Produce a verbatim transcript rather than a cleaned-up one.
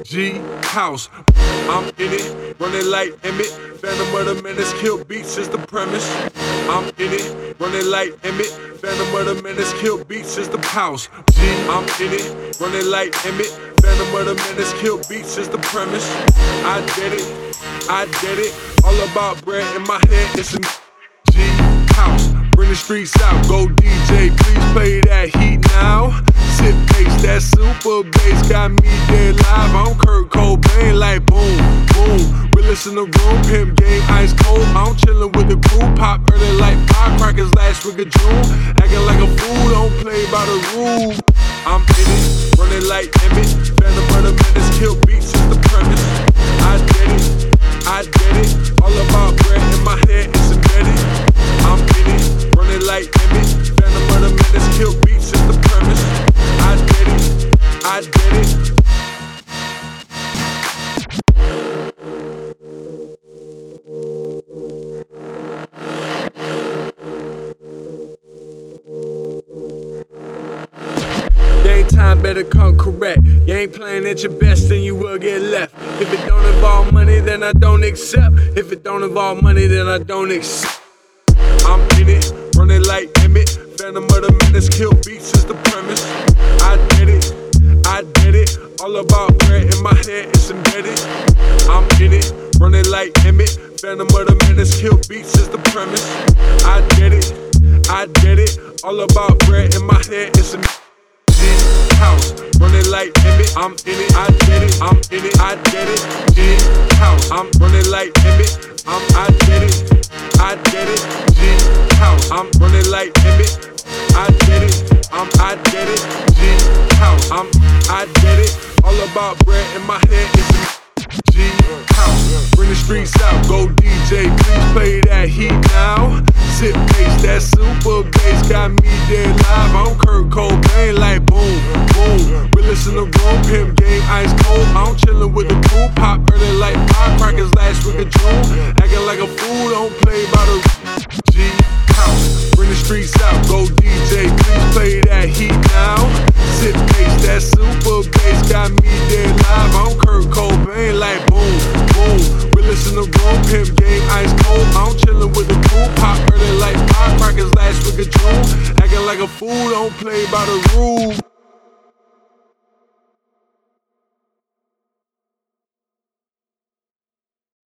G House. I'm in it, running like Emmett. Phantom of the Menace, kill beats is the premise. I'm in it, running like Emmett. Phantom of the Menace, kill beats is the house. G, I'm in it, running like Emmett. Phantom of the Menace, kill beats is the premise. I did it, I did it. All about bread in my head, it's a G House. Bring the streets out, go D J, please play that heat now. Sit bass, that super bass got me dead live. I'm Kurt Cobain, like boom, boom. Realest in the room, pimp game ice cold. I'm chillin' with the crew, pop early like firecrackers last week of June. Acting like a fool, don't play by the rule. I'm in it, running like Emmett. Phantom of the Menace, kill beats is the premise. I did it, I did it. All about bread in my head, it's embedded. I'm in it, running like Emmett. Phantom of the Menace, kill beats is the premise. I did it, I did it. Game time better come correct. You ain't playing at your best, then you will get left. If it don't involve money, then I don't accept. If it don't involve money, then I don't accept. I'm in it, running like Emmett. Phantom of the Menace, kill beats is the premise. I did it, I did it. All about bread in my head, it's embedded. I'm in it, running like Emmett. Phantom of the Menace, kill beats is the premise. I did it, I did it. All about bread in my head, it's embedded. G House, running like Emmett. I'm in it, I did it. I'm in it, I did it. G House, I'm running like Emmett. I'm, I did it, I did it. G House, I'm running like Emmett. I did it, I'm, I did it. G House, I'm, I did it. All about bread in my head, it's a G House. Bring the streets out, go D J, please play that heat now. Sit bass, that super bass got me dead live. I'm Kurt Cobain, like boom, boom. Realest in the room, pimp game ice cold. I'm chillin' with the crew, pop early like firecrackers last week of June. Acting like a fool, don't play by the G House. Bring the streets out, go D J, please play that heat now. Sit bass, that super bass got me dead live. I'm Kurt Cobain, like boom, boom. Realest in the room, pimp game ice cold. I'm chillin' with the crew, pop early like firecrackers last week of June. Acting like a fool, don't play by the rules.